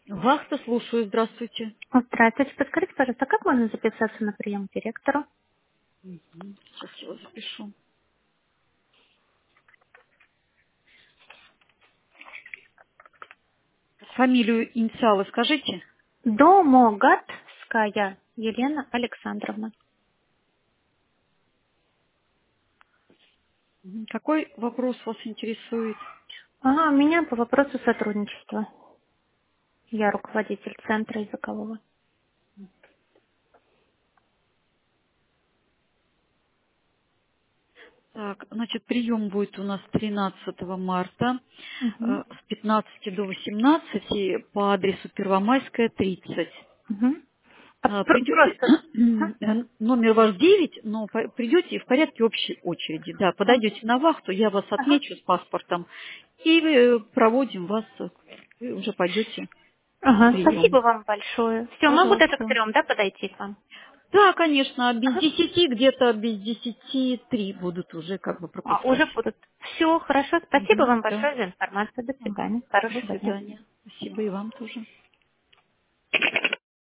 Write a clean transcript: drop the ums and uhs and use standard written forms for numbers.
Вахта, слушаю, здравствуйте. Здравствуйте. Подскажите, пожалуйста, как можно записаться на прием к директору? Сейчас его запишу. Фамилию, инициалы скажите. Домогатская Елена Александровна. Какой вопрос вас интересует? Меня по вопросу сотрудничества. Я руководитель центра языкового. Так, значит, прием будет у нас 13 марта Угу. с 15 до 18 по адресу Первомайская, 30. Угу. Придете, Просто... Ага. номер ваш 9, но придете в порядке общей очереди. Да, А, подойдете на вахту, я вас ага. отмечу с паспортом и проводим вас, вы уже пойдете на Ага, прием. спасибо вам большое. Все, могу даже к Пожалуйста. 3, да, подойти к вам? Да, конечно, без Ага. 10, где-то без 10:03 будут уже как бы Уже пропускать. будут. Все, хорошо. Спасибо Мгм, вам да. большое за информацию. До Ага. свидания. До Хорошего дня. свидания. Спасибо и вам тоже.